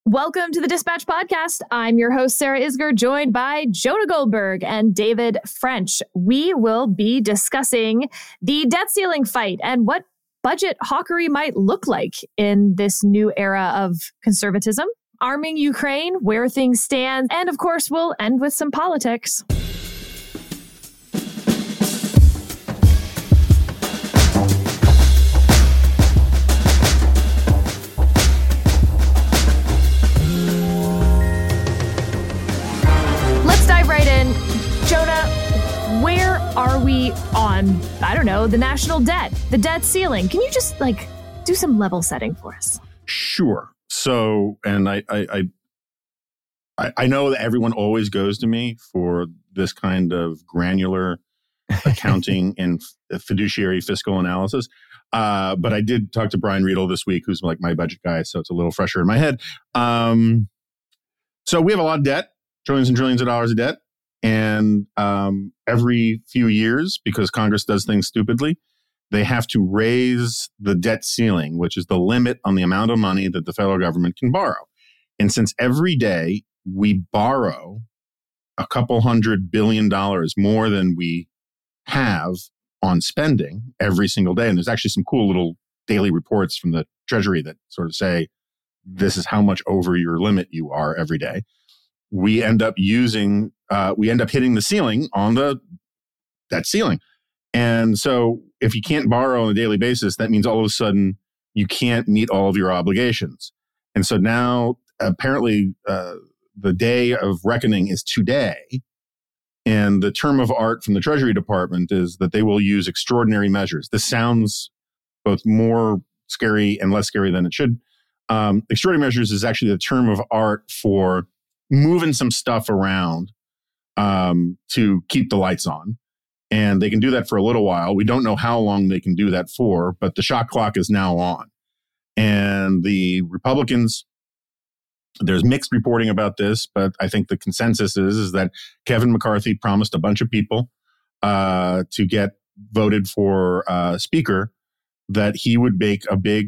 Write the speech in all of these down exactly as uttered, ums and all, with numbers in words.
Welcome to the Dispatch Podcast. I'm your host, Sarah Isgur, joined by Jonah Goldberg and David French. We will be discussing the debt ceiling fight and what budget hawkery might look like in this new era of conservatism, arming Ukraine, where things stand, and of course, we'll end with some politics. Jonah, where are we on, I don't know, the national debt, the debt ceiling? Can you just like do some level setting for us? Sure. So, and I, I, I, I know that everyone always goes to me for this kind of granular accounting and fiduciary fiscal analysis. Uh, but I did talk to Brian Riedel this week, who's like my budget guy, so it's a little fresher in my head. Um, so we have a lot of debt, trillions and trillions of dollars of debt. And um, every few years, because Congress does things stupidly, they have to raise the debt ceiling, which is the limit on the amount of money that the federal government can borrow. And since every day we borrow a couple hundred billion dollars more than we have on spending every single day, and there's actually some cool little daily reports from the Treasury that sort of say, this is how much over your limit you are every day. We end up using, uh, we end up hitting the ceiling on the debt ceiling. And so if you can't borrow on a daily basis, that means all of a sudden you can't meet all of your obligations. And so now apparently uh, the day of reckoning is today. And the term of art from the Treasury Department is that they will use extraordinary measures. This sounds both more scary and less scary than it should. Um, extraordinary measures is actually the term of art for moving some stuff around um, to keep the lights on. And they can do that for a little while. We don't know how long they can do that for, but the shot clock is now on. And the Republicans, there's mixed reporting about this, but I think the consensus is, is that Kevin McCarthy promised a bunch of people uh, to get voted for uh, Speaker that he would make a big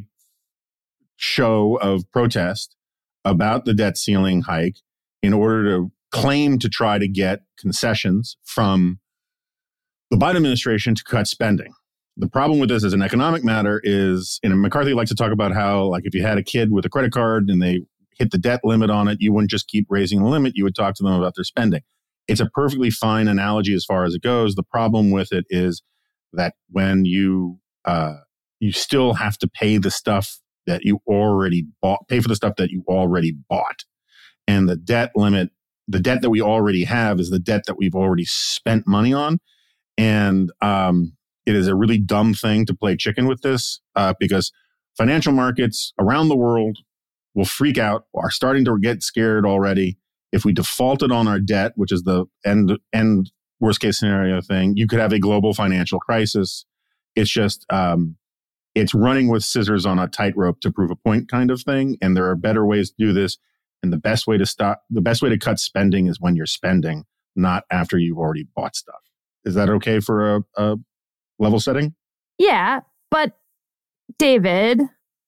show of protest about the debt ceiling hike in order to claim to try to get concessions from the Biden administration to cut spending. The problem with this as an economic matter is, and McCarthy likes to talk about how, like, if you had a kid with a credit card and they hit the debt limit on it, you wouldn't just keep raising the limit, you would talk to them about their spending. It's a perfectly fine analogy as far as it goes. The problem with it is that when you uh, you still have to pay the stuff that you already bought, pay for the stuff that you already bought. And the debt limit, the debt that we already have is the debt that we've already spent money on. And um, it is a really dumb thing to play chicken with this uh, because financial markets around the world will freak out, are starting to get scared already. If we defaulted on our debt, which is the end, end worst case scenario thing, you could have a global financial crisis. It's just, um, it's running with scissors on a tightrope to prove a point kind of thing. And there are better ways to do this. And the best way to stop, the best way to cut spending is when you're spending, not after you've already bought stuff. Is that okay for a, a level setting? Yeah, but David,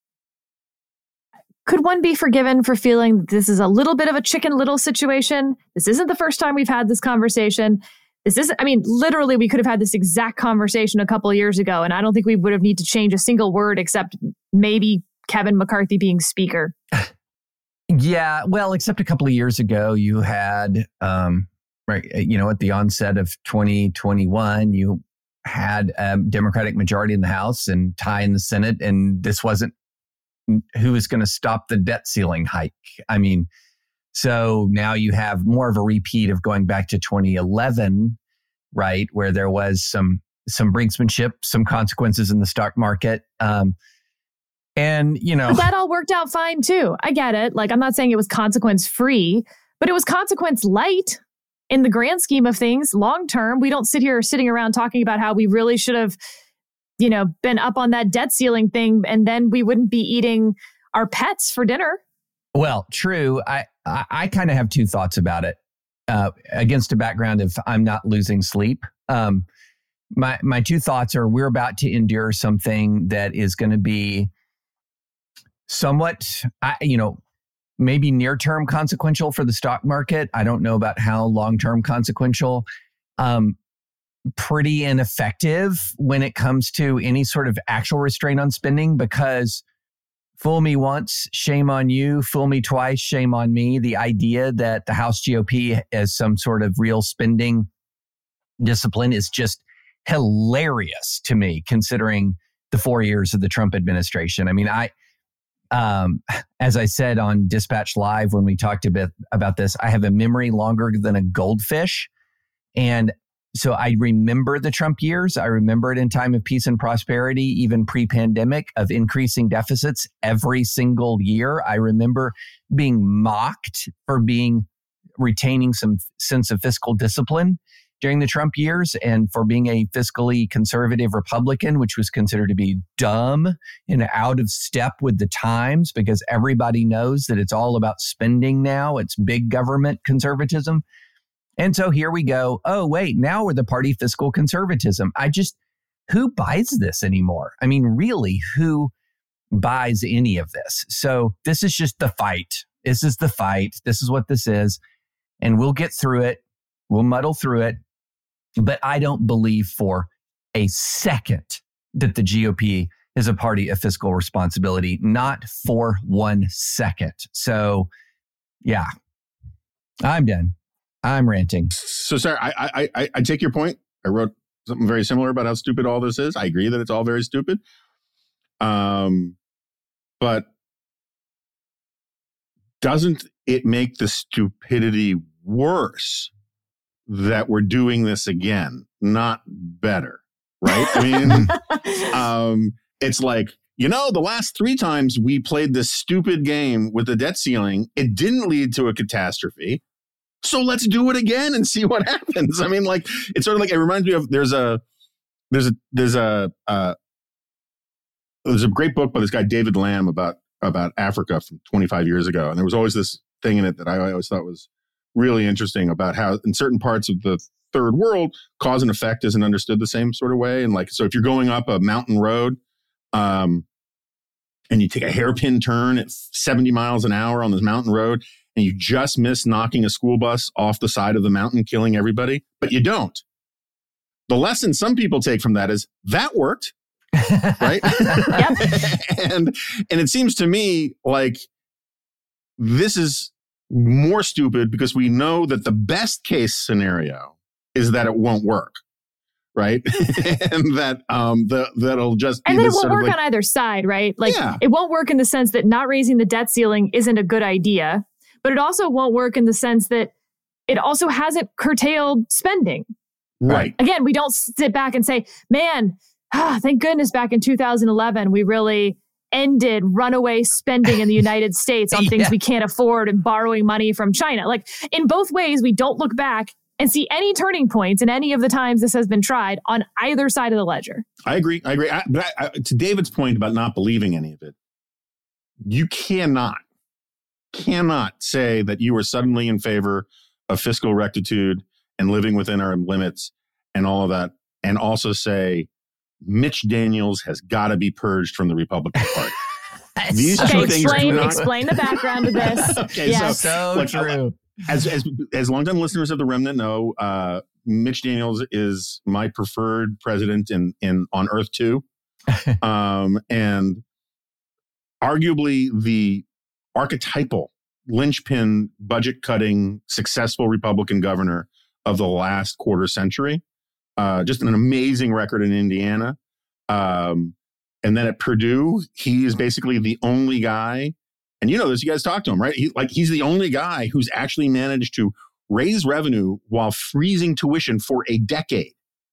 could one be forgiven for feeling this is a little bit of a Chicken Little situation? This isn't the first time we've had this conversation. This isn't, I mean, literally, we could have had this exact conversation a couple of years ago, and I don't think we would have needed to change a single word except maybe Kevin McCarthy being Speaker. Yeah, well, except a couple of years ago, you had, um, right, you know, at the onset of twenty twenty-one, you had a Democratic majority in the House and tie in the Senate, and this wasn't who is going to stop the debt ceiling hike. I mean, so now you have more of a repeat of going back to twenty eleven, right, where there was some some brinksmanship, some consequences in the stock market. Um, And, you know, but that all worked out fine, too. I get it. Like, I'm not saying it was consequence free, but it was consequence light in the grand scheme of things. Long term, we don't sit here sitting around talking about how we really should have, you know, been up on that debt ceiling thing, and then we wouldn't be eating our pets for dinner. Well, true. I, I, I kind of have two thoughts about it uh, against a background of I'm not losing sleep. Um, my, my two thoughts are we're about to endure something that is going to be somewhat, I, you know, maybe near-term consequential for the stock market. I don't know about how long-term consequential. Um, pretty ineffective when it comes to any sort of actual restraint on spending, because fool me once, shame on you. Fool me twice, shame on me. The idea that the House G O P has some sort of real spending discipline is just hilarious to me, considering the four years of the Trump administration. I mean, I, um, as I said on Dispatch Live when we talked a bit about this, I have a memory longer than a goldfish. And so I remember the Trump years. I remember it in time of peace and prosperity, even pre-pandemic, of increasing deficits every single year. I remember being mocked for being retaining some sense of fiscal discipline during the Trump years and for being a fiscally conservative Republican, which was considered to be dumb and out of step with the times, because everybody knows that it's all about spending now. It's big government conservatism. And so here we go. Oh, wait, now we're the party fiscal conservatism. I just, who buys this anymore? I mean, really, who buys any of this? So this is just the fight. This is the fight. This is what this is. And we'll get through it. We'll muddle through it. But I don't believe for a second that the G O P is a party of fiscal responsibility. Not for one second. So, yeah, I'm done. I'm ranting. So, sorry, I, I I I take your point. I wrote something very similar about how stupid all this is. I agree that it's all very stupid. Um, but doesn't it make the stupidity worse that we're doing this again, not better? Right? I mean, um, it's like, you know, the last three times we played this stupid game with the debt ceiling, it didn't lead to a catastrophe. So let's do it again and see what happens. I mean, like, it's sort of like, it reminds me of, there's a, there's a, there's a, uh, there's a great book by this guy, David Lamb, about, about Africa from twenty-five years ago. And there was always this thing in it that I always thought was really interesting about how in certain parts of the third world, cause and effect isn't understood the same sort of way. And like, so if you're going up a mountain road, um, and you take a hairpin turn at seventy miles an hour on this mountain road, and you just miss knocking a school bus off the side of the mountain, killing everybody, but you don't. The lesson some people take from that is that worked, right? Yep. and and it seems to me like this is more stupid because we know that the best case scenario is that it won't work, right? and that um the that'll just be and then it won't sort of work like, on either side, right? Like Yeah. it won't work in the sense that not raising the debt ceiling isn't a good idea. But it also won't work in the sense that it also hasn't curtailed spending. right. Again, we don't sit back and say, man, ah, thank goodness back in two thousand eleven, we really ended runaway spending in the United States on things Yeah. we can't afford and borrowing money from China. Like in both ways, we don't look back and see any turning points in any of the times this has been tried on either side of the ledger. I agree. I agree. I, but I, I, to David's point about not believing any of it, you cannot, cannot say that you are suddenly in favor of fiscal rectitude and living within our limits and all of that, and also say Mitch Daniels has got to be purged from the Republican Party. These Okay, two things explain, do not. explain the background of this. Okay, Yes. So Look, true. As as as longtime listeners of the Remnant know, uh, Mitch Daniels is my preferred president in in on Earth too, um, and arguably the archetypal linchpin budget cutting successful Republican governor of the last quarter century. Uh, just an amazing record in Indiana, um, and then at Purdue, he is basically the only guy. And you know this, you guys talk to him, right? He, like he's the only guy who's actually managed to raise revenue while freezing tuition for a decade,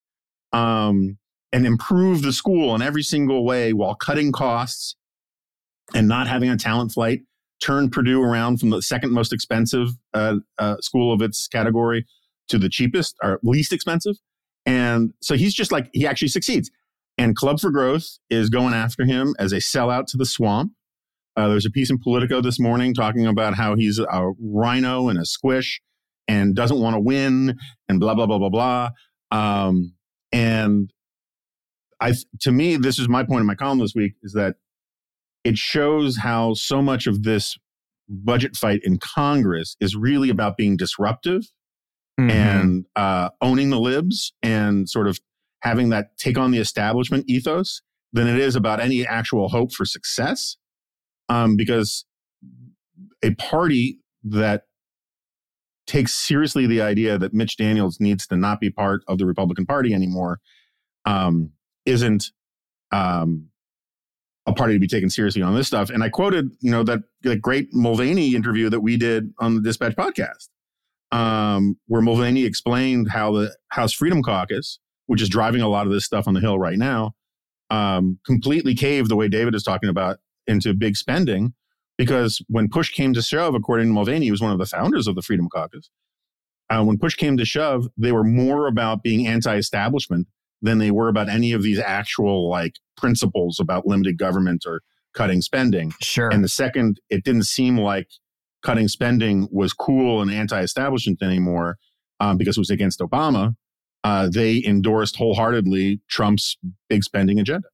um, and improve the school in every single way while cutting costs and not having a talent flight, turn Purdue around from the second most expensive uh, uh, school of its category to the cheapest or least expensive. And so he's just like, he actually succeeds. And Club for Growth is going after him as a sellout to the swamp. Uh, there's a piece in Politico this morning talking about how he's a rhino and a squish and doesn't want to win and blah, blah, blah, blah, blah. Um, and I, to me, this is my point in my column this week, is that it shows how so much of this budget fight in Congress is really about being disruptive Mm-hmm. and uh, owning the libs and sort of having that take on the establishment ethos than it is about any actual hope for success. Um, because a party that takes seriously the idea that Mitch Daniels needs to not be part of the Republican Party anymore um, isn't um, a party to be taken seriously on this stuff. And I quoted, you know, that, that great Mulvaney interview that we did on the Dispatch podcast. Um, where Mulvaney explained how the House Freedom Caucus, which is driving a lot of this stuff on the Hill right now, um, completely caved the way David is talking about into big spending, because when push came to shove, according to Mulvaney, he was one of the founders of the Freedom Caucus. Uh, when push came to shove, they were more about being anti-establishment than they were about any of these actual like principles about limited government or cutting spending. Sure. And the second, it didn't seem like cutting spending was cool and anti-establishment anymore um, because it was against Obama, uh, they endorsed wholeheartedly Trump's big spending agenda.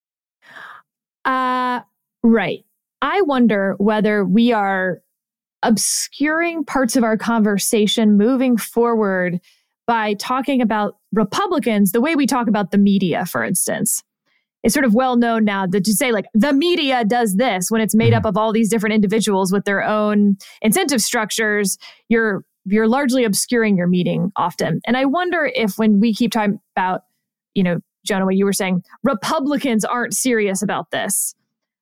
Uh, right. I wonder whether we are obscuring parts of our conversation moving forward by talking about Republicans the way we talk about the media, for instance. It's sort of well known now that to say like the media does this when it's made mm-hmm. up of all these different individuals with their own incentive structures, you're you're largely obscuring your meeting often. And I wonder if when we keep talking about, you know, Jonah, what you were saying, Republicans aren't serious about this.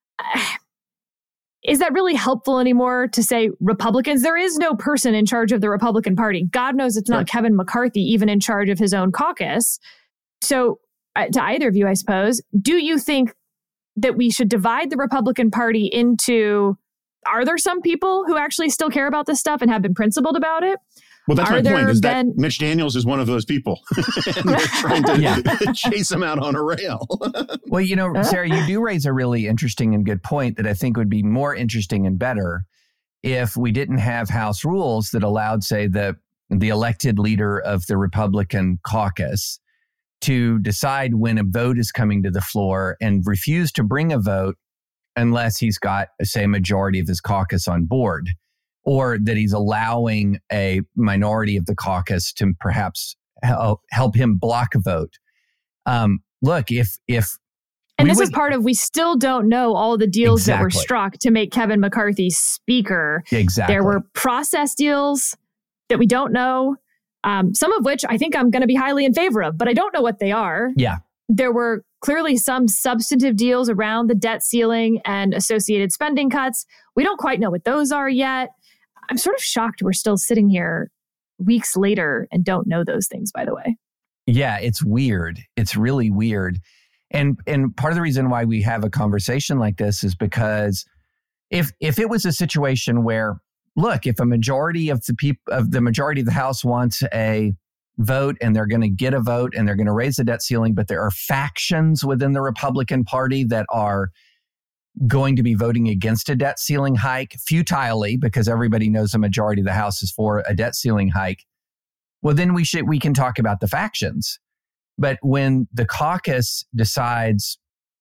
Is that really helpful anymore to say Republicans? There is no person in charge of the Republican Party. God knows it's not right. Kevin McCarthy even in charge of his own caucus. So to either of you, I suppose, do you think that we should divide the Republican Party into, are there some people who actually still care about this stuff and have been principled about it? Well, that's are my point, is been... that Mitch Daniels is one of those people. And they're trying to yeah. chase him out on a rail. Well, you know, Sarah, you do raise a really interesting and good point that I think would be more interesting and better if we didn't have House rules that allowed, say, the, the elected leader of the Republican caucus to decide when a vote is coming to the floor and refuse to bring a vote unless he's got, say, a majority of his caucus on board, or that he's allowing a minority of the caucus to perhaps help, help him block a vote. Um, look, if... if and this would, is part of, we still don't know all the deals exactly. that were struck to make Kevin McCarthy speaker. Exactly. There were process deals that we don't know. Um, some of which I think I'm going to be highly in favor of, but I don't know what they are. Yeah. There were clearly some substantive deals around the debt ceiling and associated spending cuts. We don't quite know what those are yet. I'm sort of shocked we're still sitting here weeks later and don't know those things, by the way. Yeah, it's weird. It's really weird. And and part of the reason why we have a conversation like this is because if if it was a situation where, look, if a majority of the people of the majority of the House wants a vote and they're going to get a vote and they're going to raise the debt ceiling, but there are factions within the Republican Party that are going to be voting against a debt ceiling hike futilely because everybody knows the majority of the House is for a debt ceiling hike. Well, then we should we can talk about the factions. But when the caucus decides,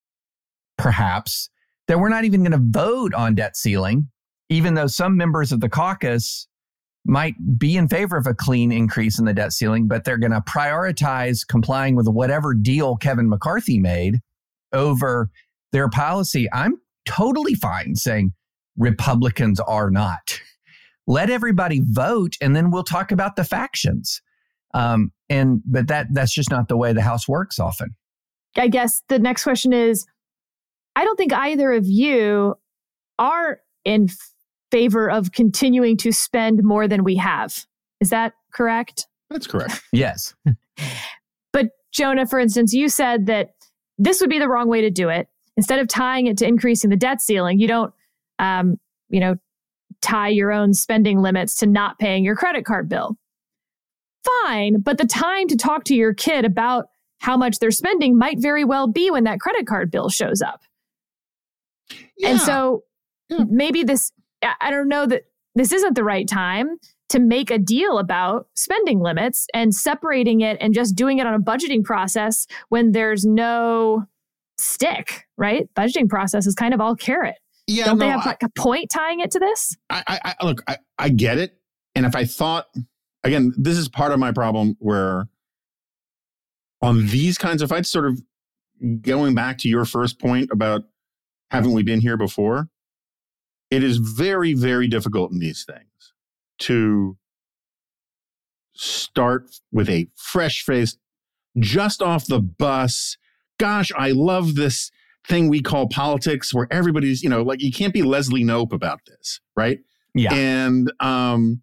perhaps, that we're not even going to vote on debt ceiling, even though some members of the caucus might be in favor of a clean increase in the debt ceiling, but they're going to prioritize complying with whatever deal Kevin McCarthy made over their policy, I'm totally fine saying Republicans are not. Let everybody vote, and then we'll talk about the factions. Um, and but that that's just not the way the House works often. I guess the next question is, I don't think either of you are in favor of continuing to spend more than we have. Is that correct? That's correct. Yes. But Jonah, for instance, you said that this would be the wrong way to do it. Instead of tying it to increasing the debt ceiling, you don't, um, you know, tie your own spending limits to not paying your credit card bill. Fine, but the time to talk to your kid about how much they're spending might very well be when that credit card bill shows up. Yeah. And so yeah. maybe this, I don't know that this isn't the right time to make a deal about spending limits and separating it and just doing it on a budgeting process when there's no stick, right? Budgeting process is kind of all carrot. Yeah, Don't no, they have I, like a point tying it to this? I, I, I look, I, I get it. And if I thought, again, this is part of my problem where on these kinds of fights, sort of going back to your first point about haven't we been here before? It is very, very difficult in these things to start with a fresh face, just off the bus. Gosh, I love this thing we call politics where everybody's, you know, like you can't be Leslie Knope about this, right? Yeah. And um,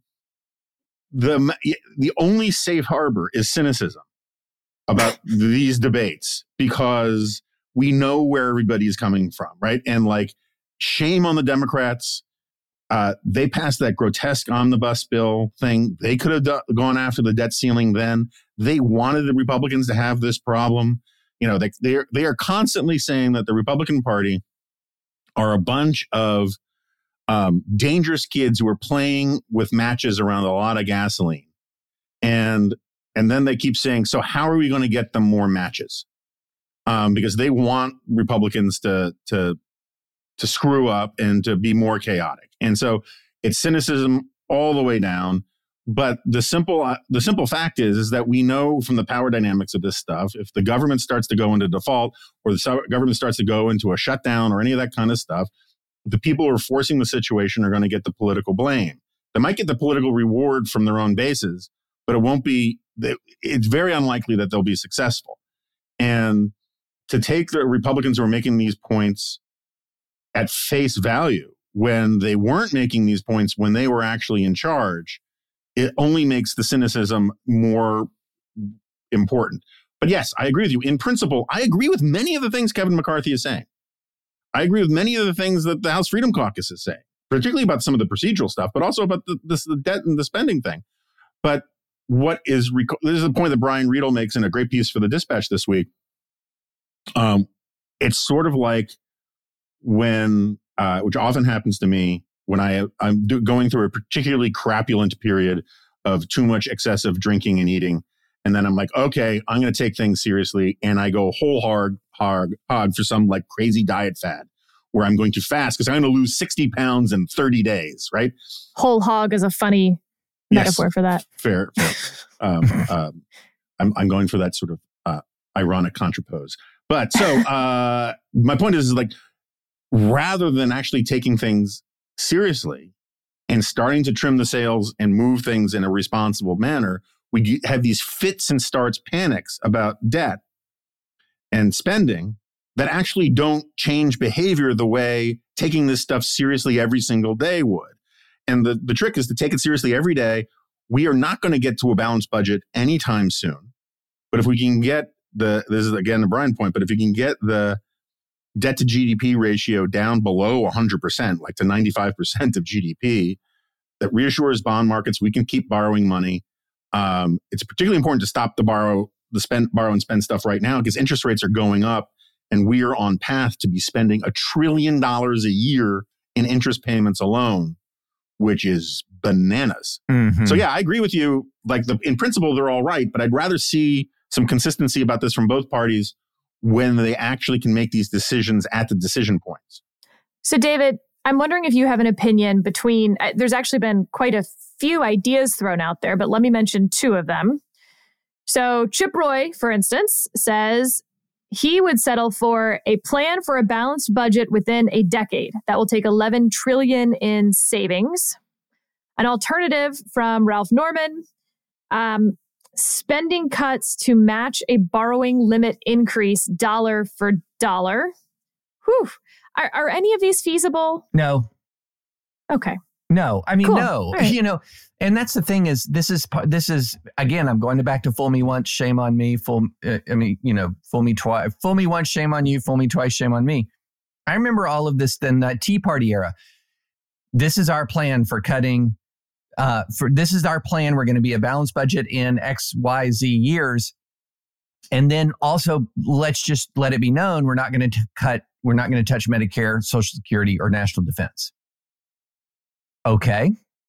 the the only safe harbor is cynicism about these debates because we know where everybody is coming from, right? And like, shame on the Democrats. Uh, they passed that grotesque omnibus bill thing. They could have do- gone after the debt ceiling then. They wanted the Republicans to have this problem. You know, they they're, they are constantly saying that the Republican Party are a bunch of um, dangerous kids who are playing with matches around a lot of gasoline. And and then they keep saying, so how are we going to get them more matches? Um, because they want Republicans to to to screw up and to be more chaotic. And so it's cynicism all the way down. But the simple uh, the simple fact is, is that we know from the power dynamics of this stuff, if the government starts to go into default or the government starts to go into a shutdown or any of that kind of stuff, the people who are forcing the situation are going to get the political blame. They might get the political reward from their own bases, but it won't be, it's very unlikely that they'll be successful. And to take the Republicans who are making these points at face value when they weren't making these points when they were actually in charge, it only makes the cynicism more important. But yes, I agree with you. In principle, I agree with many of the things Kevin McCarthy is saying. I agree with many of the things that the House Freedom Caucus is saying, particularly about some of the procedural stuff, but also about the, this, the debt and the spending thing. But what is, rec- this is a point that Brian Riedel makes in a great piece for the Dispatch this week. Um, it's sort of like when, uh, which often happens to me, when I, I'm do, going through a particularly crapulent period of too much excessive drinking and eating. And then I'm like, okay, I'm going to take things seriously. And I go whole hard, hard, hard for some like crazy diet fad where I'm going to fast because I'm going to lose sixty pounds in thirty days, right? Whole hog is a funny yes, metaphor for that. Fair. fair. um, um, I'm, I'm going for that sort of uh, ironic contrapose. But so uh, my point is, is like, rather than actually taking things seriously and starting to trim the sails and move things in a responsible manner, we have these fits and starts panics about debt and spending that actually don't change behavior the way taking this stuff seriously every single day would. And the, the trick is to take it seriously every day. We are not going to get to a balanced budget anytime soon. But if we can get the, this is again the Brian point, but if you can get the debt to G D P ratio down below one hundred percent, like to ninety-five percent of G D P, that reassures bond markets we can keep borrowing money. Um, it's particularly important to stop the borrow, the spend, borrow and spend stuff right now because interest rates are going up and we are on path to be spending a trillion dollars a year in interest payments alone, which is bananas. Mm-hmm. So yeah, I agree with you. Like the, in principle, they're all right, but I'd rather see some consistency about this from both parties when they actually can make these decisions at the decision points. So David, I'm wondering if you have an opinion between, uh, there's actually been quite a few ideas thrown out there, but let me mention two of them. So Chip Roy, for instance, says he would settle for a plan for a balanced budget within a decade that will take eleven trillion dollars in savings. An alternative from Ralph Norman, um, spending cuts to match a borrowing limit increase dollar for dollar. Whew. Are, are any of these feasible? No. Okay. No, I mean, cool. no, right. you know, and that's the thing is this is, this is, again, I'm going back to fool me once, shame on me, fool, uh, I mean, you know, fool me twice, fool me once, shame on you, fool me twice, shame on me. I remember all of this in that Tea Party era. This is our plan for cutting, uh, for this is our plan. We're going to be a balanced budget in X, Y, Z years. And then also let's just let it be known, we're not going to cut, we're not going to touch Medicare, Social Security, or national defense. Okay.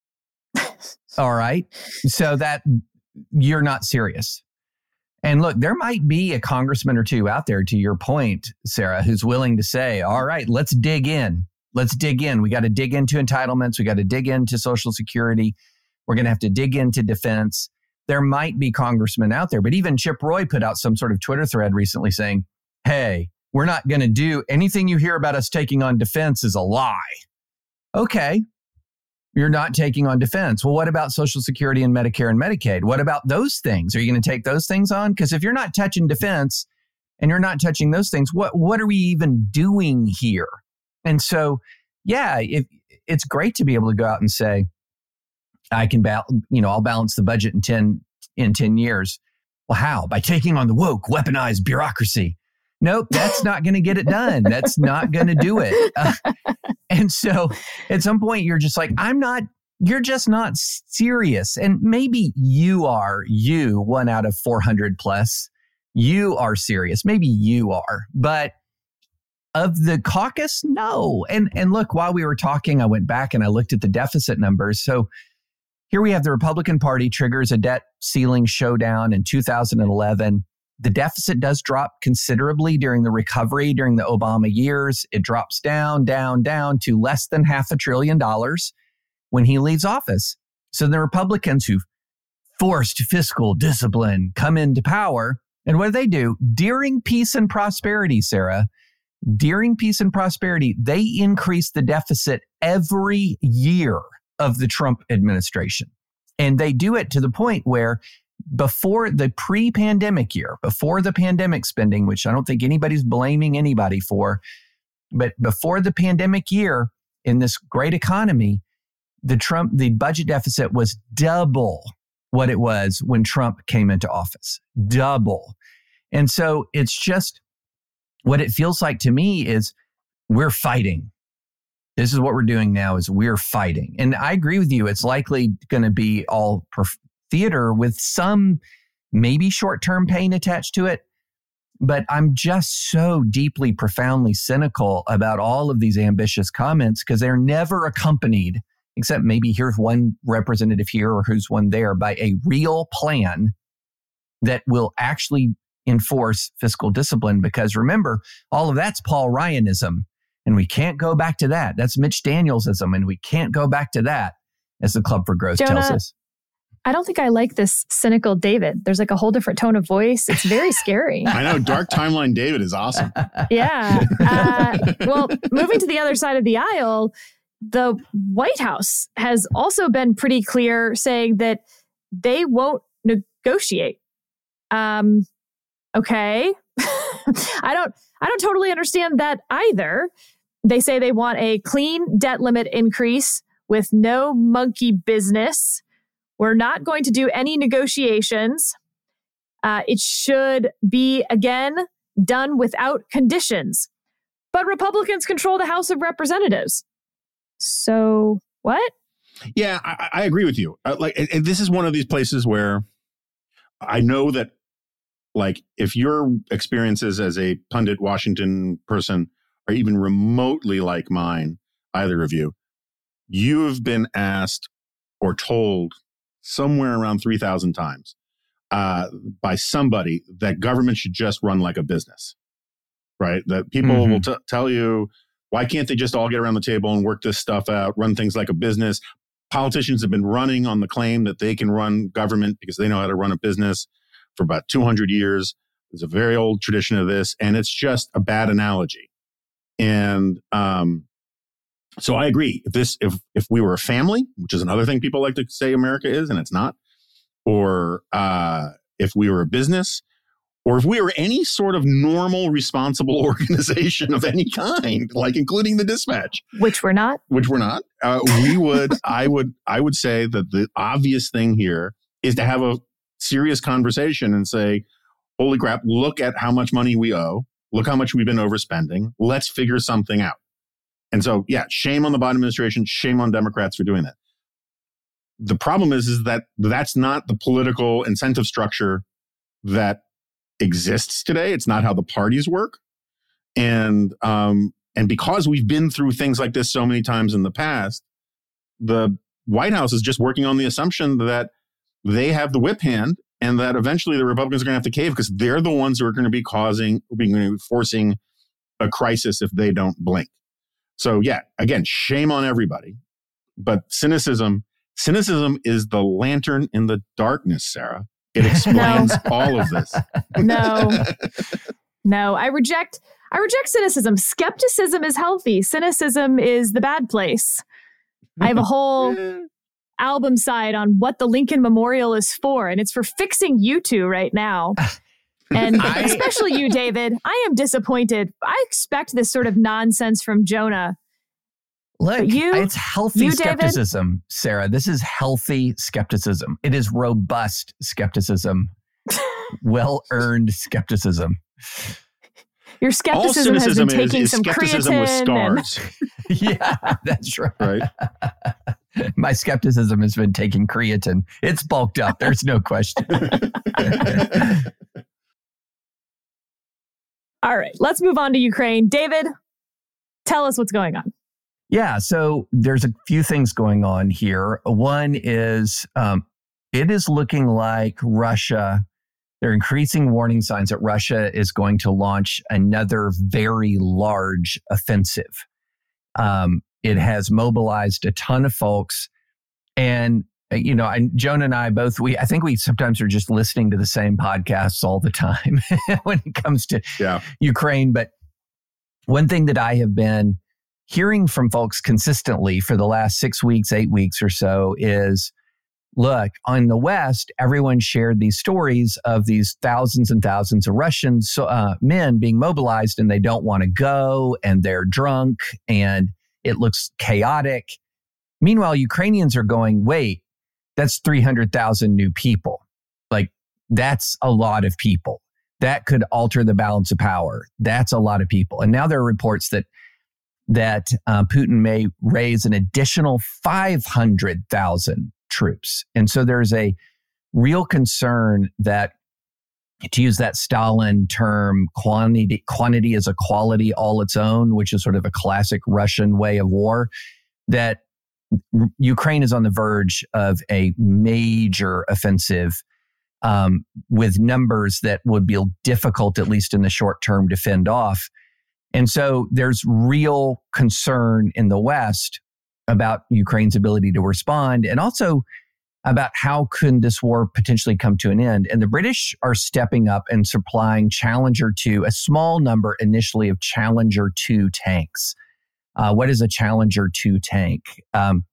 All right. So that you're not serious. And look, there might be a congressman or two out there, to your point, Sarah, who's willing to say, all right, let's dig in. let's dig in. We got to dig into entitlements. We got to dig into Social Security. We're going to have to dig into defense. There might be congressmen out there, but even Chip Roy put out some sort of Twitter thread recently saying, hey, we're not going to do anything you hear about us taking on defense is a lie. Okay. You're not taking on defense. Well, what about Social Security and Medicare and Medicaid? What about those things? Are you going to take those things on? Because if you're not touching defense and you're not touching those things, what, what are we even doing here? And so, yeah, if, it's great to be able to go out and say, I can, ba- you know, I'll balance the budget in ten in ten years. Well, how? By taking on the woke, weaponized bureaucracy. Nope, that's not going to get it done. That's not going to do it. Uh, and so at some point you're just like, I'm not, you're just not serious. And maybe you are, you, one out of four hundred plus, you are serious. Maybe you are. But of the caucus, no. And, and look, while we were talking, I went back and I looked at the deficit numbers. So here we have the Republican Party triggers a debt ceiling showdown in two thousand eleven. The deficit does drop considerably during the recovery during the Obama years. It drops down, down, down to less than half a trillion dollars when he leaves office. So the Republicans who forced fiscal discipline come into power. And what do they do? During peace and prosperity, Sarah, during peace and prosperity, they increase the deficit every year of the Trump administration. And they do it to the point where before the pre-pandemic year, before the pandemic spending, which I don't think anybody's blaming anybody for, but before the pandemic year in this great economy, the Trump, the budget deficit was double what it was when Trump came into office. Double. And so it's just what it feels like to me is we're fighting. This is what we're doing now is we're fighting. And I agree with you. It's likely going to be all perf- theater with some maybe short-term pain attached to it. But I'm just so deeply, profoundly cynical about all of these ambitious comments because they're never accompanied, except maybe here's one representative here or who's one there, by a real plan that will actually enforce fiscal discipline. Because remember, all of that's Paul Ryanism. And we can't go back to that. That's Mitch Danielsism, and we can't go back to that, as the Club for Growth Jonah, tells us. I don't think I like this cynical David. There's like a whole different tone of voice. It's very scary. I know. Dark Timeline David is awesome. Yeah. Uh, well, moving to the other side of the aisle, the White House has also been pretty clear saying that they won't negotiate. Um, okay. I don't, I don't totally understand that either. They say they want a clean debt limit increase with no monkey business. We're not going to do any negotiations. Uh, it should be, again, done without conditions. But Republicans control the House of Representatives. So what? Yeah, I, I agree with you. Uh, like, and, and this is one of these places where I know that, like, if your experiences as a pundit Washington person are even remotely like mine, either of you, you have been asked or told somewhere around three thousand times uh, by somebody that government should just run like a business, right? That people mm-hmm. will t- tell you, why can't they just all get around the table and work this stuff out, run things like a business? Politicians have been running on the claim that they can run government because they know how to run a business for about two hundred years. There's a very old tradition of this, and it's just a bad analogy. And um, so I agree. If this, if if we were a family, which is another thing people like to say America is, and it's not, or uh, if we were a business, or if we were any sort of normal, responsible organization of any kind, like including the Dispatch, which we're not, which we're not, uh, we would, I would, I would say that the obvious thing here is to have a serious conversation and say, holy crap, look at how much money we owe. Look how much we've been overspending. Let's figure something out. And so, yeah, shame on the Biden administration, shame on Democrats for doing that. The problem is, is that that's not the political incentive structure that exists today. It's not how the parties work. And, um, and because we've been through things like this so many times in the past, the White House is just working on the assumption that they have the whip hand and that eventually the Republicans are going to have to cave because they're the ones who are going to be causing, being forcing a crisis if they don't blink. So yeah, again, shame on everybody. But cynicism, cynicism is the lantern in the darkness, Sarah. It explains No. all of this. No, no, I reject, I reject cynicism. Skepticism is healthy. Cynicism is the bad place. I have a whole album side on what the Lincoln Memorial is for, and it's for fixing you two right now. And I- especially you, David. I am disappointed. I expect this sort of nonsense from Jonah. Look, you- it's healthy you, David? skepticism, Sarah. This is healthy skepticism. It is robust skepticism, well-earned skepticism. Your All skepticism has been cynicism is, taking is some skepticism with creatine. And, scars, Yeah, that's right. right? My skepticism has been taking creatine. It's bulked up. There's no question. all right, let's move on to Ukraine. David, tell us what's going on. Yeah, so there's a few things going on here. One is um, it is looking like Russia, there are increasing warning signs that Russia is going to launch another very large offensive. Um, it has mobilized a ton of folks. And, uh, you know, I, Joan and I both, we I think we sometimes are just listening to the same podcasts all the time when it comes to Yeah. Ukraine. But one thing that I have been hearing from folks consistently for the last six weeks, eight weeks or so is, look, on the West, everyone shared these stories of these thousands and thousands of Russian uh, men being mobilized and they don't want to go and they're drunk and it looks chaotic. Meanwhile, Ukrainians are going, wait, that's three hundred thousand new people. Like, that's a lot of people. That could alter the balance of power. That's a lot of people. And now there are reports that that uh, Putin may raise an additional five hundred thousand troops. And so there's a real concern that, to use that Stalin term, quantity, quantity is a quality all its own, which is sort of a classic Russian way of war, that R- Ukraine is on the verge of a major offensive um, with numbers that would be difficult, at least in the short term, to fend off. And so there's real concern in the West about Ukraine's ability to respond, and also about how could this war potentially come to an end. And the British are stepping up and supplying Challenger two, a small number initially of Challenger two tanks. Uh, what is a Challenger two tank? Um,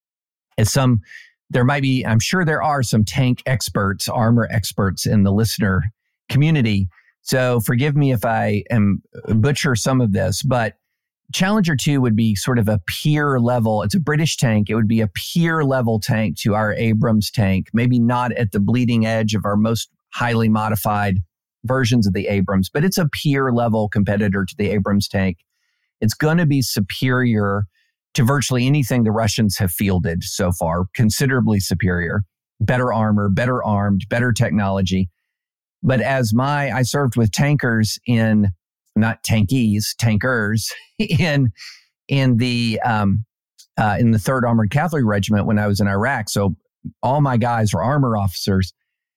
it's some, there might be, I'm sure there are some tank experts, armor experts in the listener community. So forgive me if I am butcher some of this, but Challenger two would be sort of a peer level. It's a British tank. It would be a peer level tank to our Abrams tank, maybe not at the bleeding edge of our most highly modified versions of the Abrams, but it's a peer level competitor to the Abrams tank. It's going to be superior to virtually anything the Russians have fielded so far, considerably superior, better armor, better armed, better technology. But as my, I served with tankers in, not tankies, tankers in, in the, um, uh, in the third Armored Cavalry Regiment when I was in Iraq. So all my guys were armor officers.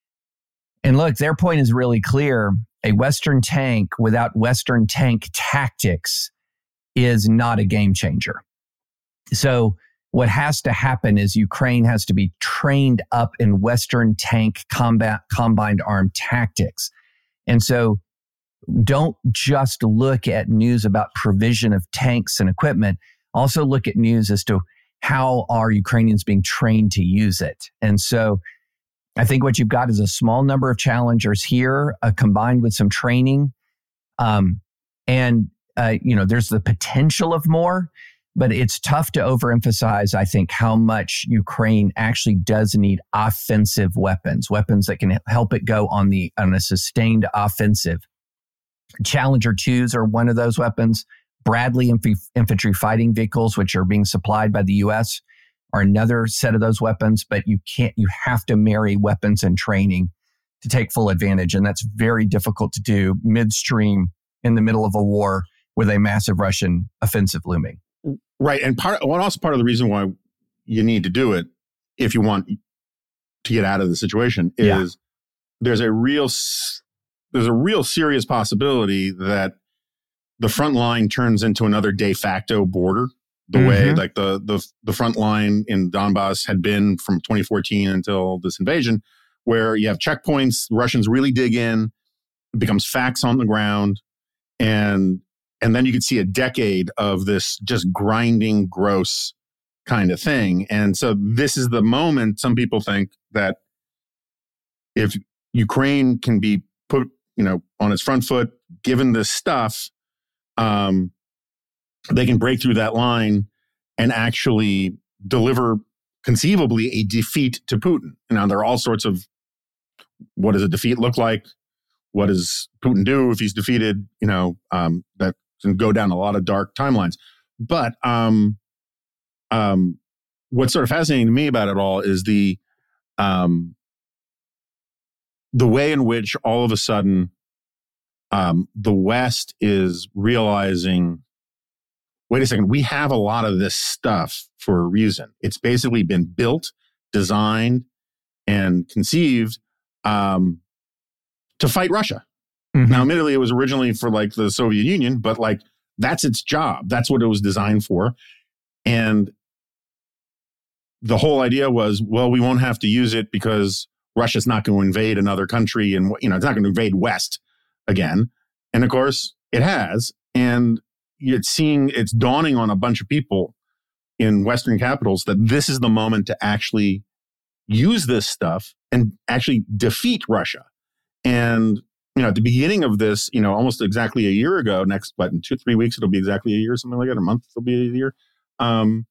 And look, their point is really clear. A Western tank without Western tank tactics is not a game changer. So what has to happen is Ukraine has to be trained up in Western tank combat combined armed tactics. And so don't just look at news about provision of tanks and equipment. Also look at news as to how are Ukrainians being trained to use it. And so I think what you've got is a small number of challengers here, uh, combined with some training. Um, and, uh, you know, there's the potential of more, but it's tough to overemphasize, I think, how much Ukraine actually does need offensive weapons, weapons that can help it go on the on a sustained offensive. Challenger twos are one of those weapons. Bradley inf- infantry fighting vehicles, which are being supplied by the U S, are another set of those weapons, but you can't, you have to marry weapons and training to take full advantage. And that's very difficult to do midstream in the middle of a war with a massive Russian offensive looming. Right. And part, well, also part of the reason why you need to do it, if you want to get out of the situation, is Yeah. there's a real, there's a real serious possibility that the front line turns into another de facto border. The Mm-hmm. way like the, the the front line in Donbass had been from twenty fourteen until this invasion, where you have checkpoints, Russians really dig in, it becomes facts on the ground, and and then you could see a decade of this just grinding, gross kind of thing. And so this is the moment some people think that if Ukraine can be put, you know, on its front foot, given this stuff, um, they can break through that line and actually deliver conceivably a defeat to Putin. Now, there are all sorts of, what does a defeat look like? What does Putin do if he's defeated? You know, um, that can go down a lot of dark timelines. But um, um, what's sort of fascinating to me about it all is the um, the way in which all of a sudden um, the West is realizing, wait a second, we have a lot of this stuff for a reason. It's basically been built, designed, and conceived um, to fight Russia. Mm-hmm. Now, admittedly, it was originally for like the Soviet Union, but like that's its job. That's what it was designed for. And the whole idea was, well, we won't have to use it because Russia's not going to invade another country and, you know, it's not going to invade West again. And of course, it has. And it's seeing, it's dawning on a bunch of people in Western capitals that this is the moment to actually use this stuff and actually defeat Russia. And, you know, at the beginning of this, you know, almost exactly a year ago, next, what, in two, three weeks, it'll be exactly a year, something like that, a month, it'll be a year. Um,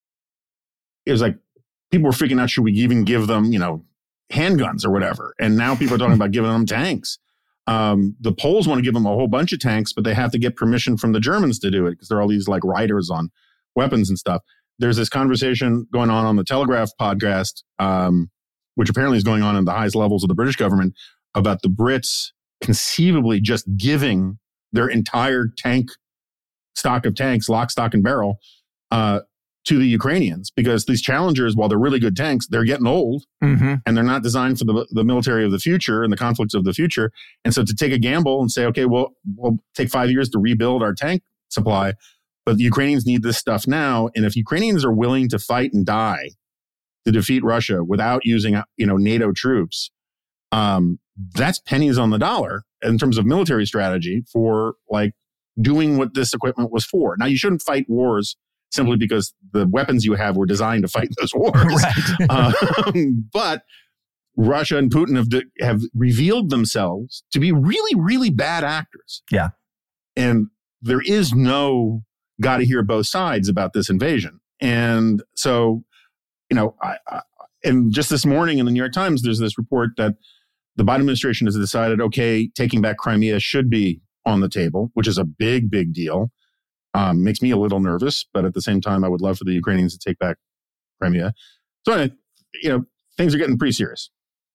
it was like, people were freaking out, should we even give them, you know, handguns or whatever? And now people are talking about giving them tanks. Um, the Poles want to give them a whole bunch of tanks, but they have to get permission from the Germans to do it because there are all these like riders on weapons and stuff. There's this conversation going on on the Telegraph podcast, um, which apparently is going on in the highest levels of the British government, about the Brits conceivably just giving their entire tank stock of tanks, lock, stock, and barrel, uh, to the Ukrainians, because these Challengers, while they're really good tanks, they're getting old, mm-hmm. and they're not designed for the, the military of the future and the conflicts of the future. And so to take a gamble and say, okay, well, we'll take five years to rebuild our tank supply, but the Ukrainians need this stuff now. And if Ukrainians are willing to fight and die to defeat Russia without using, you know, NATO troops, um, that's pennies on the dollar in terms of military strategy for like doing what this equipment was for. Now, you shouldn't fight wars simply because the weapons you have were designed to fight those wars. Right. um, but Russia and Putin have de- have revealed themselves to be really, really bad actors. Yeah. And there is no got to hear both sides about this invasion. And so, you know, I, I, and just this morning in the New York Times, there's this report that the Biden administration has decided, okay, taking back Crimea should be on the table, which is a big, big deal. Um, makes me a little nervous, but at the same time, I would love for the Ukrainians to take back Crimea. So, anyway, you know, things are getting pretty serious.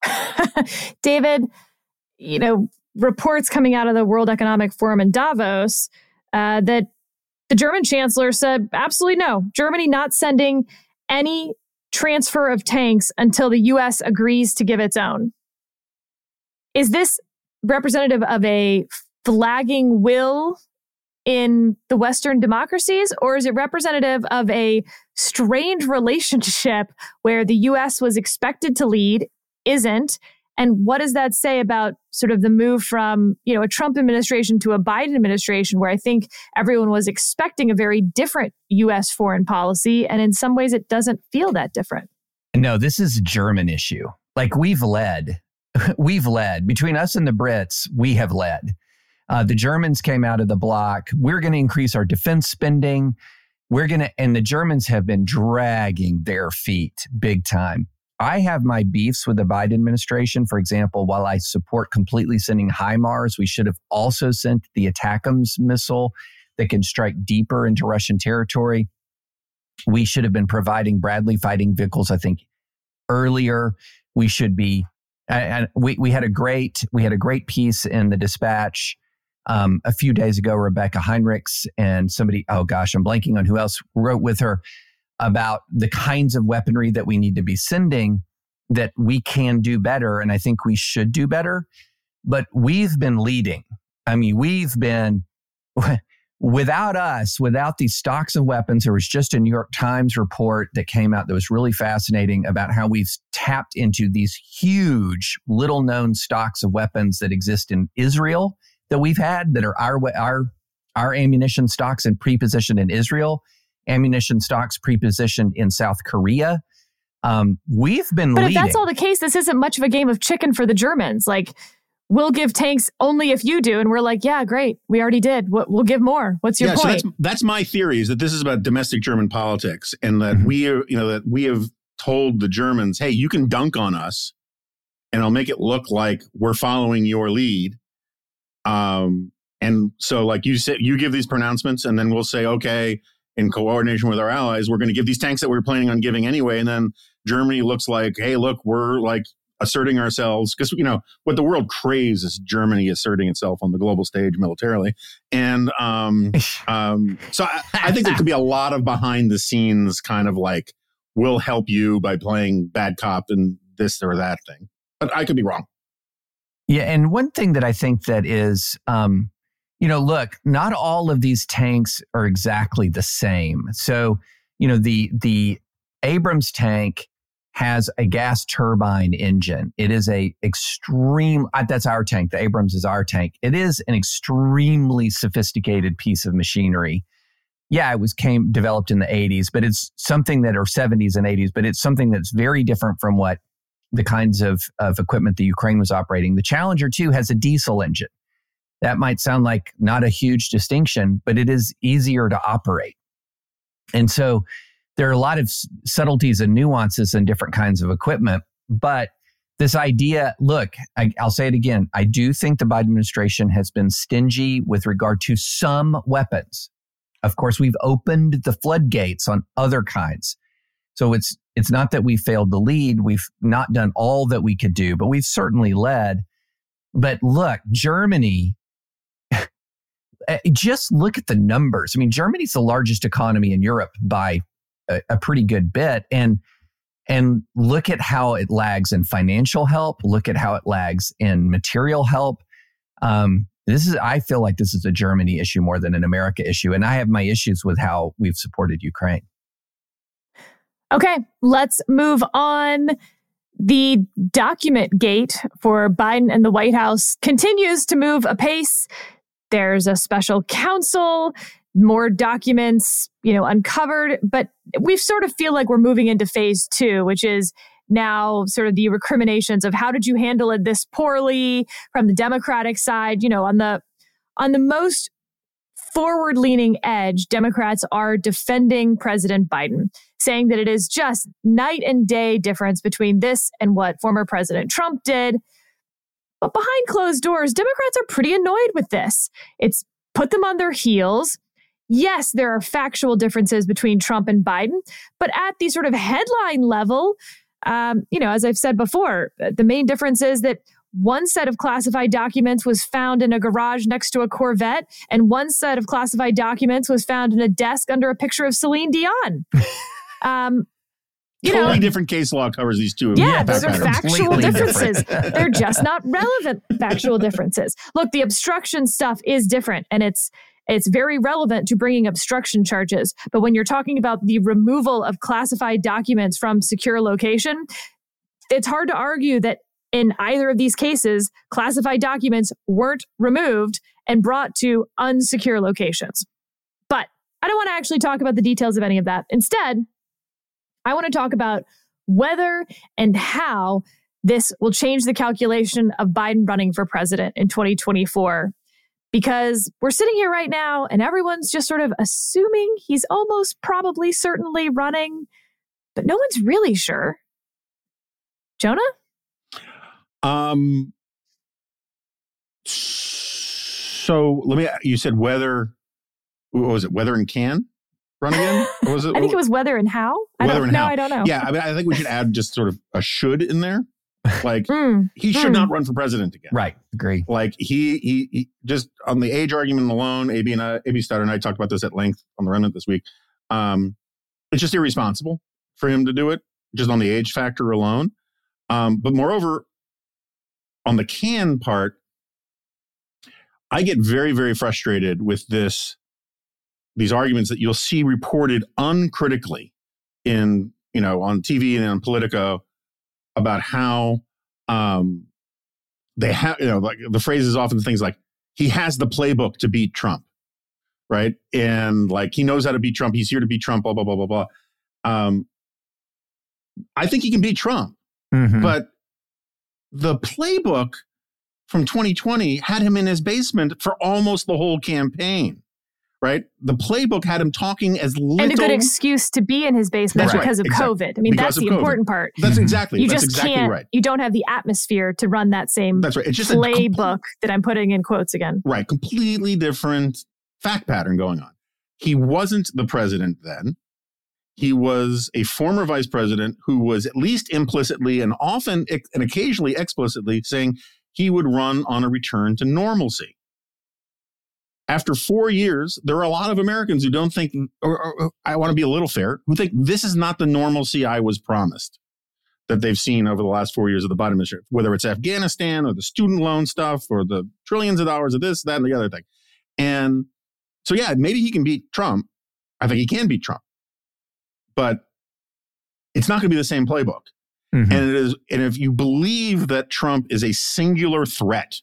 David, you know, reports coming out of the World Economic Forum in Davos uh, that the German chancellor said, absolutely no, Germany not sending any transfer of tanks until the U S agrees to give its own. Is this representative of a flagging will in the Western democracies, or is it representative of a strained relationship where the U S was expected to lead, isn't? And what does that say about sort of the move from, you know, a Trump administration to a Biden administration, where I think everyone was expecting a very different U S foreign policy, and in some ways it doesn't feel that different? No, this is a German issue. Like we've led, we've led between us and the Brits. We have led. Uh, the Germans came out of the block. We're going to increase our defense spending. We're going to, and the Germans have been dragging their feet big time. I have my beefs with the Biden administration. For example, while I support completely sending HIMARS, we should have also sent the ATACMS missile that can strike deeper into Russian territory. We should have been providing Bradley fighting vehicles, I think, earlier. We should be, and we, we had a great, we had a great piece in the Dispatch Um, a few days ago. Rebecca Heinrichs and somebody, oh gosh, I'm blanking on who else wrote with her about the kinds of weaponry that we need to be sending, that we can do better. And I think we should do better. But we've been leading. I mean, we've been, without us, without these stocks of weapons, there was just a New York Times report that came out that was really fascinating about how we've tapped into these huge, little known stocks of weapons that exist in Israel that we've had that are our, our, our ammunition stocks and pre-positioned in Israel, ammunition stocks pre-positioned in South Korea. Um, we've been but leading. But if that's all the case, this isn't much of a game of chicken for the Germans. Like, we'll give tanks only if you do. And we're like, yeah, great. We already did. We'll, we'll give more. What's your yeah, point? So that's, that's my theory, is that this is about domestic German politics, and that Mm-hmm. we are, you know, that we have told the Germans, hey, you can dunk on us and I'll make it look like we're following your lead. Um, and so like you said, you give these pronouncements and then we'll say, okay, in coordination with our allies, we're going to give these tanks that we we're planning on giving anyway. And then Germany looks like, hey, look, we're like asserting ourselves, because, you know, what the world craves is Germany asserting itself on the global stage militarily. And um, um, so I, I think there could be a lot of behind the scenes kind of like, we'll help you by playing bad cop and this or that thing. But I could be wrong. Yeah. And one thing that I think that is, um, you know, look, not all of these tanks are exactly the same. So, you know, the the Abrams tank has a gas turbine engine. It is a extreme, that's our tank. The Abrams is our tank. It is an extremely sophisticated piece of machinery. Yeah, it was came developed in the eighties, but it's something that, or seventies and eighties, but it's something that's very different from what the kinds of, of equipment that Ukraine was operating. The Challenger two has a diesel engine. That might sound like not a huge distinction, but it is easier to operate. And so there are a lot of subtleties and nuances in different kinds of equipment. But this idea, look, I, I'll say it again. I do think the Biden administration has been stingy with regard to some weapons. Of course, we've opened the floodgates on other kinds. So it's it's not that we failed to lead. We've not done all that we could do, but we've certainly led. But look, Germany, just look at the numbers. I mean, Germany's the largest economy in Europe by a, a pretty good bit. And, and look at how it lags in financial help. Look at how it lags in material help. Um, this is, I feel like this is a Germany issue more than an America issue. And I have my issues with how we've supported Ukraine. Okay, let's move on. The document gate for Biden and the White House continues to move apace. There's a special counsel, more documents, you know, uncovered, but we sort of feel like we're moving into phase two, which is now sort of the recriminations of how did you handle it this poorly from the Democratic side. You know, on the on the most forward-leaning edge, Democrats are defending President Biden, saying that it is just night and day difference between this and what former President Trump did. But behind closed doors, Democrats are pretty annoyed with this. It's put them on their heels. Yes, there are factual differences between Trump and Biden, but at the sort of headline level, um, you know, as I've said before, the main difference is that one set of classified documents was found in a garage next to a Corvette, and one set of classified documents was found in a desk under a picture of Celine Dion. Um, you totally know, different case law covers these two. yeah, those are patterns. factual differences. They're just not relevant factual differences. Look, the obstruction stuff is different, and it's it's very relevant to bringing obstruction charges. But when you're talking about the removal of classified documents from secure location, it's hard to argue that in either of these cases, classified documents weren't removed and brought to unsecure locations. But I don't want to actually talk about the details of any of that. Instead, I want to talk about whether and how this will change the calculation of Biden running for president in twenty twenty-four. Because we're sitting here right now and everyone's just sort of assuming he's almost probably certainly running, but no one's really sure. Jonah? Um. So let me. You said whether. What was it? Whether and can run again? Or was it? I think it was whether and how. I Whether don't, and no, how. I don't know. Yeah, I mean, I think we should add just sort of a should in there. Like Mm, he should mm. not run for president again. Right. Agree. Like he, he, he just on the age argument alone. A B and I, A B Stutter and I talked about this at length on the Remnant this week. Um, it's just irresponsible for him to do it just on the age factor alone. Um, but moreover, on the can part, I get very, very frustrated with this these arguments that you'll see reported uncritically in, you know, on T V and on Politico about how um, they have, you know, like the phrase is often things like, he has the playbook to beat Trump, right? And like, he knows how to beat Trump. He's here to beat Trump, blah, blah, blah, blah, blah. Um, I think he can beat Trump. Mm-hmm. But the playbook from twenty twenty had him in his basement for almost the whole campaign, right? The playbook had him talking as little. And a good excuse to be in his basement That's because right. of exactly. COVID. I mean, because that's the COVID. important part. That's exactly, you that's just exactly can't, right. You don't have the atmosphere to run that same that's right. It's just playbook a complete, that I'm putting in quotes again. Right. Completely different fact pattern going on. He wasn't the president then. He was a former vice president who was at least implicitly and often and occasionally explicitly saying he would run on a return to normalcy. After four years, there are a lot of Americans who don't think, or, or, or I want to be a little fair, who think this is not the normalcy I was promised that they've seen over the last four years of the Biden administration, whether it's Afghanistan or the student loan stuff or the trillions of dollars of this, that, and the other thing. And so, yeah, maybe he can beat Trump. I think he can beat Trump. But it's not going to be the same playbook. Mm-hmm. And it is, and if you believe that Trump is a singular threat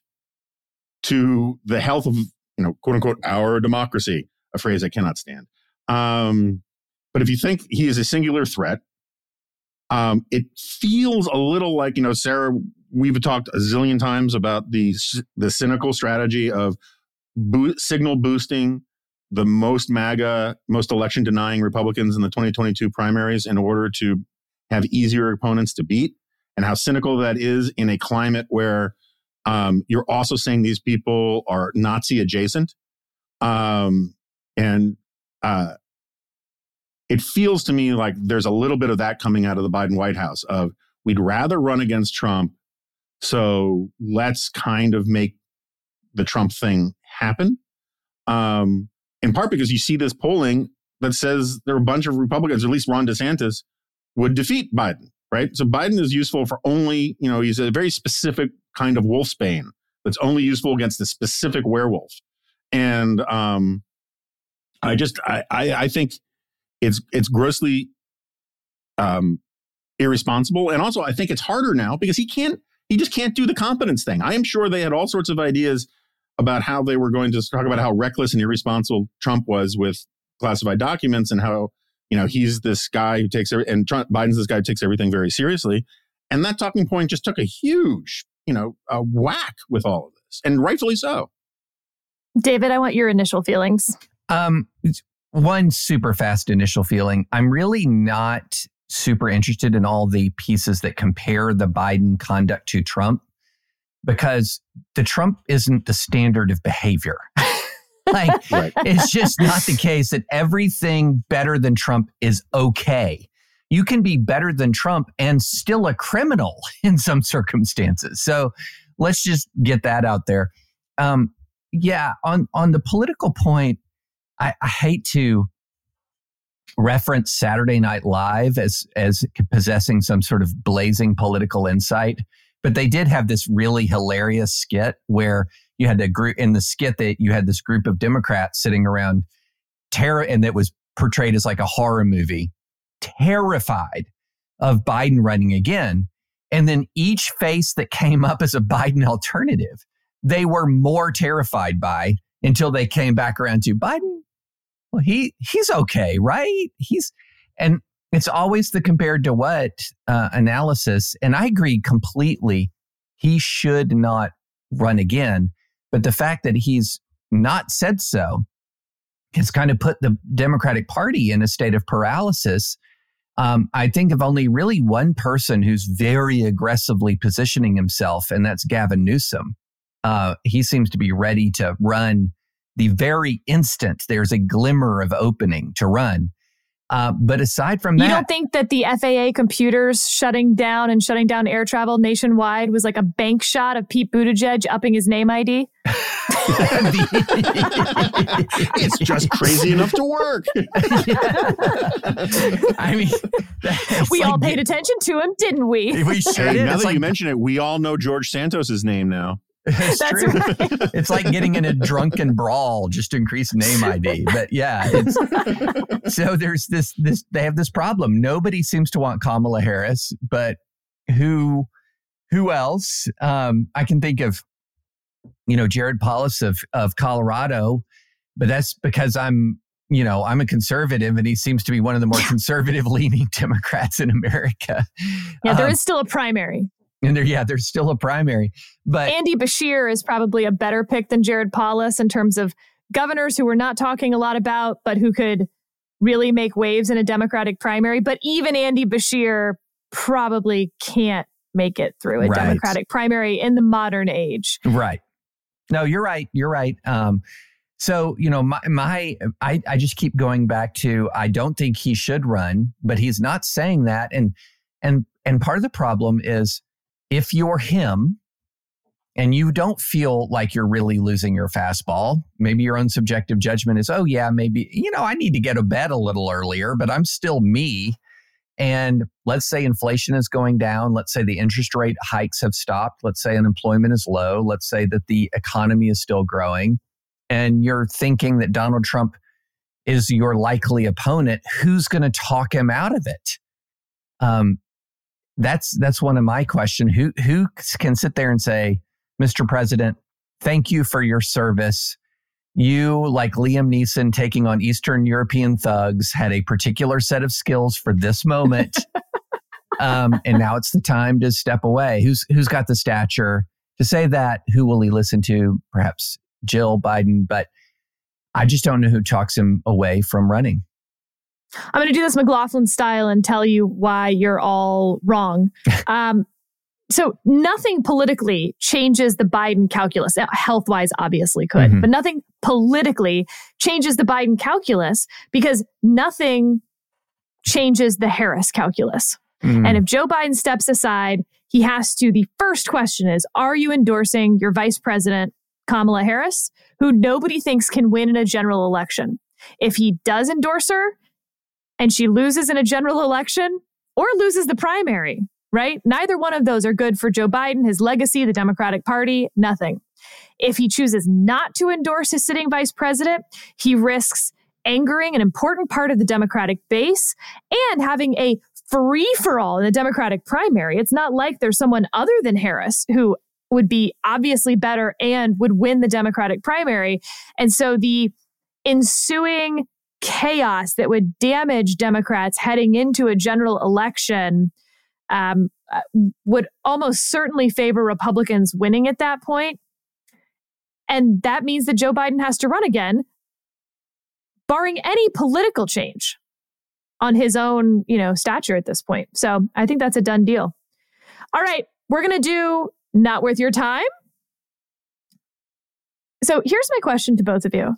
to the health of, you know, quote unquote, our democracy, a phrase I cannot stand. Um, but if you think he is a singular threat, um, it feels a little like, you know, Sarah, we've talked a zillion times about the the cynical strategy of bo- signal boosting the most MAGA, most election denying Republicans in the twenty twenty-two primaries in order to have easier opponents to beat, and how cynical that is in a climate where um, you're also saying these people are Nazi adjacent. Um, and uh, it feels to me like there's a little bit of that coming out of the Biden White House of we'd rather run against Trump. So let's kind of make the Trump thing happen. Um, In part because you see this polling that says there are a bunch of Republicans, or at least Ron DeSantis, would defeat Biden, right? So Biden is useful for only, you know, he's a very specific kind of wolfsbane that's only useful against a specific werewolf. And um, I just, I, I, I think it's it's grossly um, irresponsible. And also I think it's harder now because he can't, he just can't do the competence thing. I am sure they had all sorts of ideas about how they were going to talk about how reckless and irresponsible Trump was with classified documents and how, you know, he's this guy who takes, and Trump, Biden's this guy who takes everything very seriously. And that talking point just took a huge, you know, a whack with all of this, and rightfully so. David, I want your initial feelings. Um, one super fast initial feeling. I'm really not super interested in all the pieces that compare the Biden conduct to Trump, because the Trump isn't the standard of behavior. Like, right. It's just not the case that everything better than Trump is okay. You can be better than Trump and still a criminal in some circumstances. So let's just get that out there. Um, yeah, on, on the political point, I, I hate to reference Saturday Night Live as, as possessing some sort of blazing political insight. But they did have this really hilarious skit where you had a group in the skit that you had this group of Democrats sitting around terror, and that was portrayed as like a horror movie, terrified of Biden running again. And then each face that came up as a Biden alternative, they were more terrified by until they came back around to Biden. Well, he he's okay, right? He's and. It's always the compared to what uh, analysis. And I agree completely. He should not run again. But the fact that he's not said so has kind of put the Democratic Party in a state of paralysis. Um, I think of only really one person who's very aggressively positioning himself, and that's Gavin Newsom. Uh, he seems to be ready to run the very instant there's a glimmer of opening to run. Uh, but aside from that... You don't think that the F A A computers shutting down and shutting down air travel nationwide was like a bank shot of Pete Buttigieg upping his name I D? It's just crazy enough to work. I mean... We like, all paid attention to him, didn't we? We sure hey, did. now It's that like, you mention it, we all know George Santos's name now. It's That's true. right. It's like getting in a drunken brawl just to increase name I D. But yeah, it's, so there's this, this, they have this problem. Nobody seems to want Kamala Harris, but who, who else? Um, I can think of, you know, Jared Polis of, of Colorado, but that's because I'm, you know, I'm a conservative and he seems to be one of the more conservative leaning Democrats in America. Yeah, there um, is still a primary. And there, yeah, there's still a primary. But Andy Beshear is probably a better pick than Jared Polis in terms of governors who we're not talking a lot about, but who could really make waves in a Democratic primary. But even Andy Beshear probably can't make it through a Right. Democratic primary in the modern age. Right. No, you're right. You're right. Um, so, you know, my, my I, I just keep going back to, I don't think he should run, but he's not saying that. And, and, and part of the problem is if you're him and you don't feel like you're really losing your fastball, maybe your own subjective judgment is, oh yeah, maybe, you know, I need to get to bed a little earlier, but I'm still me. And let's say inflation is going down. Let's say the interest rate hikes have stopped. Let's say unemployment is low. Let's say that the economy is still growing. And you're thinking that Donald Trump is your likely opponent. Who's going to talk him out of it? Um, that's that's one of my questions. Who who can sit there and say, Mister President, thank you for your service. You, like Liam Neeson taking on Eastern European thugs, had a particular set of skills for this moment. um, and now it's the time to step away. Who's who's got the stature to say that? Who will he listen to? Perhaps Jill Biden. But I just don't know who talks him away from running. I'm going to do this McLaughlin style and tell you why you're all wrong. Um, So nothing politically changes the Biden calculus. Health-wise, obviously could, Mm-hmm. but nothing politically changes the Biden calculus because nothing changes the Harris calculus. Mm-hmm. And if Joe Biden steps aside, he has to, the first question is, are you endorsing your vice president, Kamala Harris, who nobody thinks can win in a general election? If he does endorse her and she loses in a general election or loses the primary, right? Neither one of those are good for Joe Biden, his legacy, the Democratic Party, nothing. If he chooses not to endorse his sitting vice president, he risks angering an important part of the Democratic base and having a free-for-all in the Democratic primary. It's not like there's someone other than Harris who would be obviously better and would win the Democratic primary. And so the ensuing chaos that would damage Democrats heading into a general election Um, would almost certainly favor Republicans winning at that point. And that means that Joe Biden has to run again, barring any political change on his own, you know, stature at this point. So I think that's a done deal. All right, we're going to do Not Worth Your Time. So here's my question to both of you.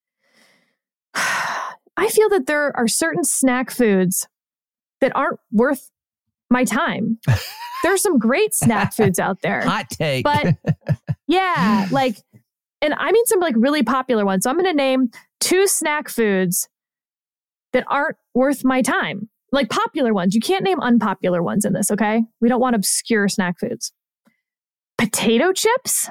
I feel that there are certain snack foods that aren't worth my time. There's some great snack foods out there. Hot take. But yeah, like, and I mean some like really popular ones. So I'm going to name two snack foods that aren't worth my time. Like popular ones. You can't name unpopular ones in this, okay? We don't want obscure snack foods. Potato chips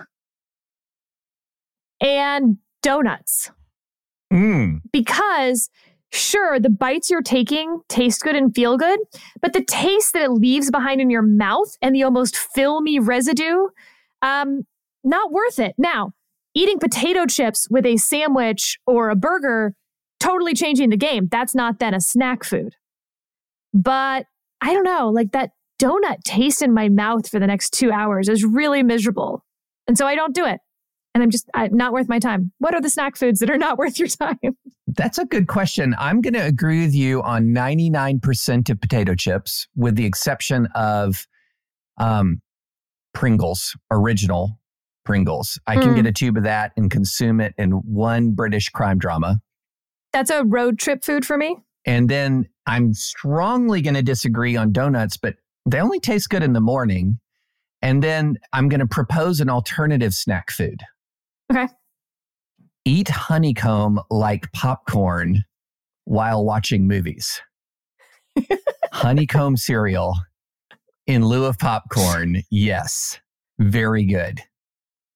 and donuts. Mm. Because sure, the bites you're taking taste good and feel good, but the taste that it leaves behind in your mouth and the almost filmy residue, um, not worth it. Now, eating potato chips with a sandwich or a burger, totally changing the game. That's not then a snack food. But I don't know, like that donut taste in my mouth for the next two hours is really miserable. And so I don't do it. And I'm just I'm not worth my time. What are the snack foods that are not worth your time? That's a good question. I'm going to agree with you on ninety-nine percent of potato chips, with the exception of um, Pringles, original Pringles. I can Mm. get a tube of that and consume it in one British crime drama. That's a road trip food for me. And then I'm strongly going to disagree on donuts, but they only taste good in the morning. And then I'm going to propose an alternative snack food. Okay. Eat honeycomb like popcorn while watching movies. Honeycomb cereal in lieu of popcorn. Yes. Very good.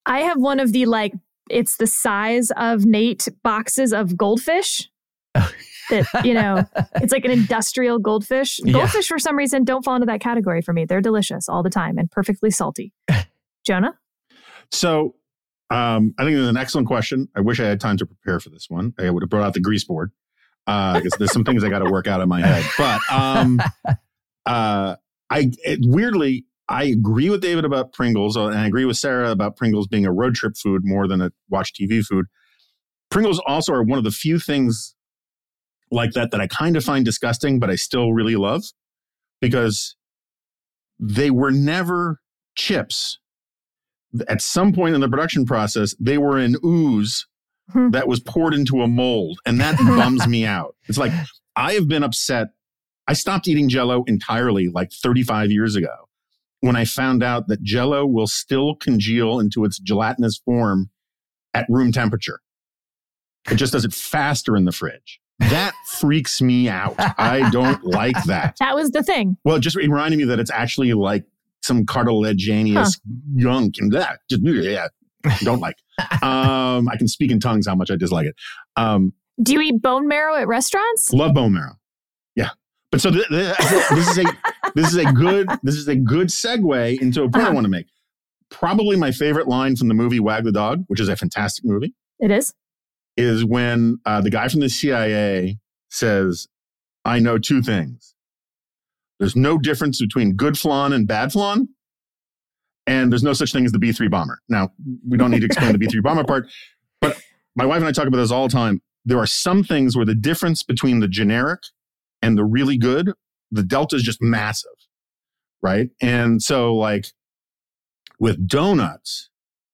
I have one of the like, it's the size of Nate boxes of goldfish. That, you know, it's like an industrial goldfish. Goldfish, yeah. for some reason, don't fall into that category for me. They're delicious all the time and perfectly salty. Jonah? So um, I think it's an excellent question. I wish I had time to prepare for this one. I would have brought out the grease board because uh, there's some things I got to work out in my head. But um, uh, I it, weirdly, I agree with David about Pringles, and I agree with Sarah about Pringles being a road trip food more than a watch T V food. Pringles also are one of the few things like that that I kind of find disgusting, but I still really love because they were never chips. At some point in the production process, they were an ooze that was poured into a mold, and that bums me out. It's like, I have been upset. I stopped eating Jell-O entirely like thirty-five years ago when I found out that Jell-O will still congeal into its gelatinous form at room temperature. It just does it faster in the fridge. That freaks me out. I don't like that. That was the thing. Well, it just reminded me that it's actually like some cartilaginous huh. gunk and that. Just, yeah, don't like. Um, I can speak in tongues how much I dislike it. Um, Do you eat bone marrow at restaurants? Love bone marrow. Yeah. But so th- th- this is a this is a good this is a good segue into a point uh-huh. I want to make. Probably my favorite line from the movie Wag the Dog, which is a fantastic movie. It is. Is when uh, the guy from the C I A says, I know two things. There's no difference between good flan and bad flan. And there's no such thing as the B three bomber. Now, we don't need to explain the B three bomber part. But my wife and I talk about this all the time. There are some things where the difference between the generic and the really good, the delta is just massive. Right? And so like with donuts,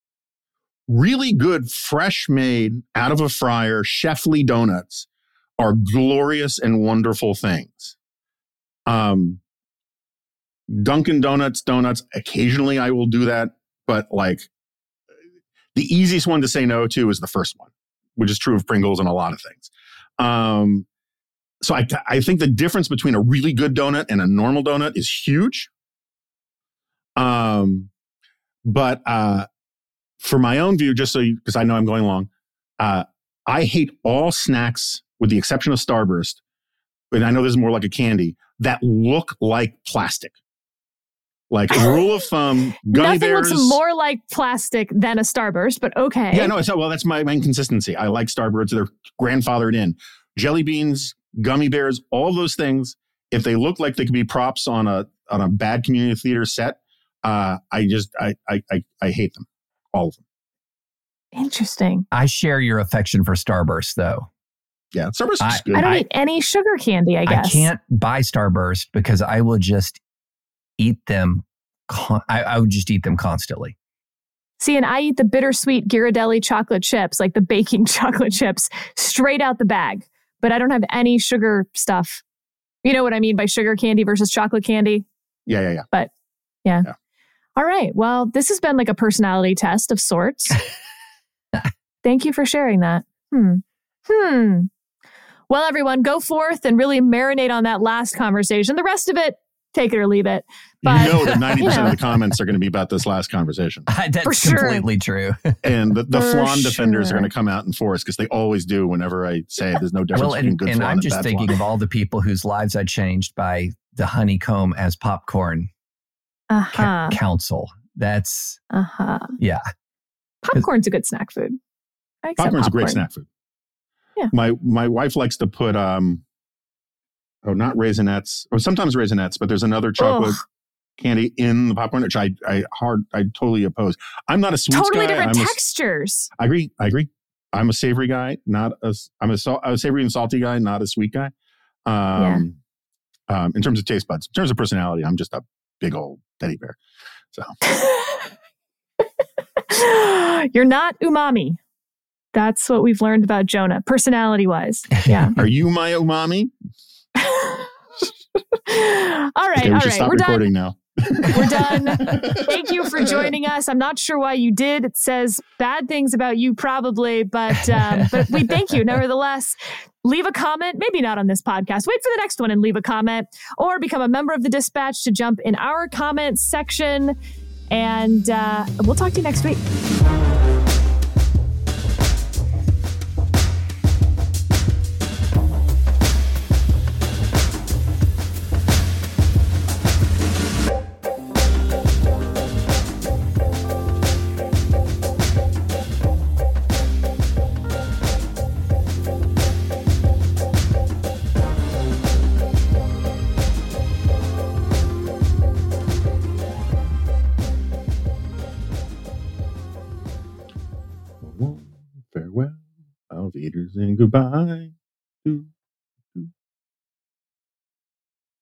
really good, fresh made, out of a fryer, chefly donuts are glorious and wonderful things. Um, Dunkin' Donuts donuts, occasionally I will do that, but like the easiest one to say no to is the first one, which is true of Pringles and a lot of things. Um, so I, I think the difference between a really good donut and a normal donut is huge. Um, but uh, For my own view, just so you, because I know I'm going long, uh, I hate all snacks with the exception of Starburst, and I know this is more like a candy, that look like plastic. Like a rule of thumb, gummy Nothing bears. looks more like plastic than a Starburst, but okay. Yeah, no, it's, well, that's my, my inconsistency. I like Starbursts. They're grandfathered in. Jelly beans, gummy bears, all those things, if they look like they could be props on a on a bad community theater set, uh, I just, I, I, I, I hate them. All of them. Interesting. I share your affection for Starburst, though. Yeah, Starburst I, is good. I don't I, eat any sugar candy, I guess. I can't buy Starburst because I will just eat them. Con- I, I would just eat them constantly. See, and I eat the bittersweet Ghirardelli chocolate chips, like the baking chocolate chips, straight out the bag. But I don't have any sugar stuff. You know what I mean by sugar candy versus chocolate candy? Yeah, yeah, yeah. But yeah. yeah. All right. Well, this has been like a personality test of sorts. Thank you for sharing that. Hmm. Hmm. Well, everyone, go forth and really marinate on that last conversation. The rest of it, take it or leave it. But, you know that ninety percent you know. of the comments are going to be about this last conversation. That's For sure. completely true. And the, the For flan defenders sure. are going to come out in force because they always do whenever I say there's no difference Well, between and, good and flan I'm and just bad thinking flan. of all the people whose lives I changed by the honeycomb as popcorn Uh-huh. ca- council. That's, Uh-huh. yeah. Popcorn's a good snack food. I accept Popcorn's popcorn. a great snack food. Yeah. My my wife likes to put um oh not raisinets or sometimes raisinets, but there's another chocolate Ugh. candy in the popcorn, which I I hard I totally oppose. I'm not a sweets Totally guy. different I'm a, textures. I agree. I agree. I'm a savory guy, not a I'm a, sal- a savory and salty guy, not a sweet guy. Um, yeah. um in terms of taste buds, in terms of personality, I'm just a big old teddy bear. So You're not umami. That's what we've learned about Jonah, personality-wise. Yeah. Are you my umami? all right, Okay, we all should right. stop We're recording done. now. We're done. Thank you for joining us. I'm not sure why you did. It says bad things about you probably, but um, but we thank you nevertheless. Leave a comment, maybe not on this podcast. Wait for the next one and leave a comment, or become a member of the Dispatch to jump in our comments section. And uh, we'll talk to you next week. Later and goodbye to